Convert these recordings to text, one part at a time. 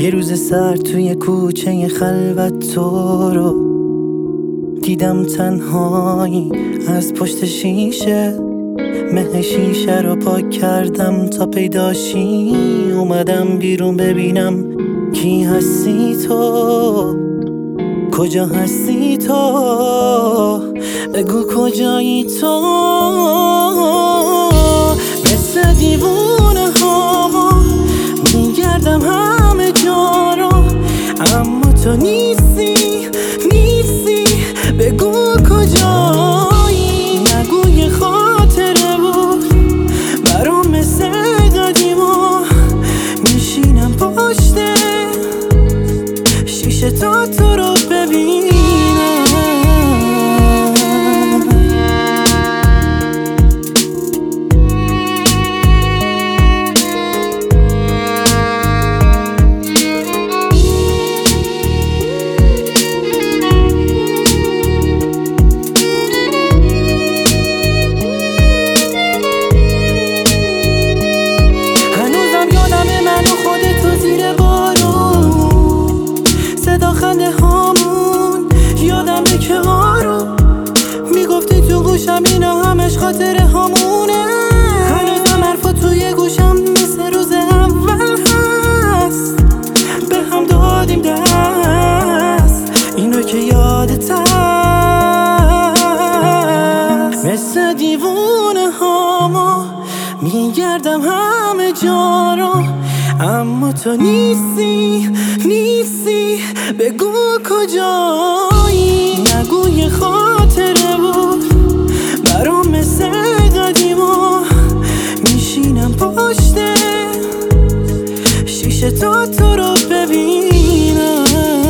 یه روز سرد توی کوچه خلوت تو رو دیدم تنهایی از پشت شیشه. مه شیشه رو پاک کردم تا پیداشی. اومدم بیرون ببینم کی هستی تو، کجا هستی تو، بگو کجایی تو. مثل دیوونه ها میگردم همه جا رو، اما تو نیستی بگو کجایی. نگو یه خاطره بود برام مثل قدیما، میشینم پشت شیشه تا تو رو ببینم. خنده هامون یادمه که آروم میگفتی تو گوشم اینا همش خاطره هامونه. هنوزم حرفا توی گوشم مثل روز اول هست، به هم دادیم دست اینو که یادت هست. مثل دیوونه هاما میگردم همه جا رو، اما تو نیستی بگو کجایی. نگو یه خاطره بود برام مثل قدیما، میشینم پشت شیشه تا تو رو ببینم.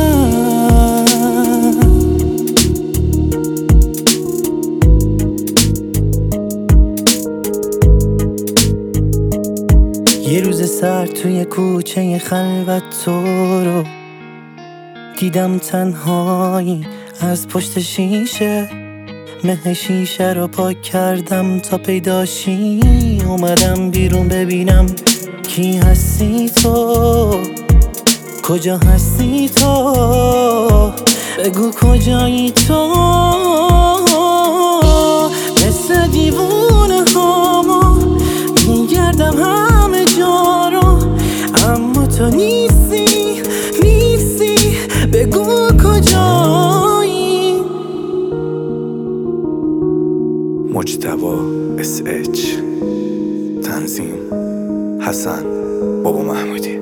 یه روز سرد توی کوچه خلوت تو رو دیدم تنهایی از پشت شیشه. مه شیشه رو پاک کردم تا پیداشی. اومدم بیرون ببینم کی هستی تو، کجا هستی تو، بگو کجایی تو. مثل دیوونه هاما میگردم همه جا رو، اما تو نیستی بگو کجایی. مجتبی SH، تنظیم حسن بابا محمودی.